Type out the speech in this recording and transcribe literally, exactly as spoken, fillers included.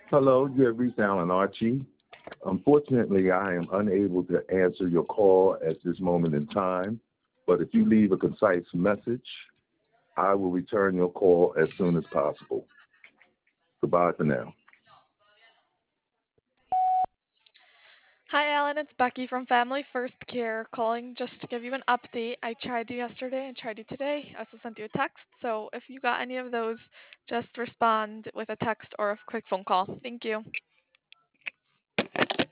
Hello, you have reached Alan Archie. Unfortunately, I am unable to answer your call at this moment in time, but if you leave a concise message, I will return your call as soon as possible. Goodbye for now. Hi, Alan. It's Becky from Family First Care calling just to give you an update. I tried you yesterday and tried you today. I also sent you a text. So if you got any of those, just respond with a text or a quick phone call. Thank you.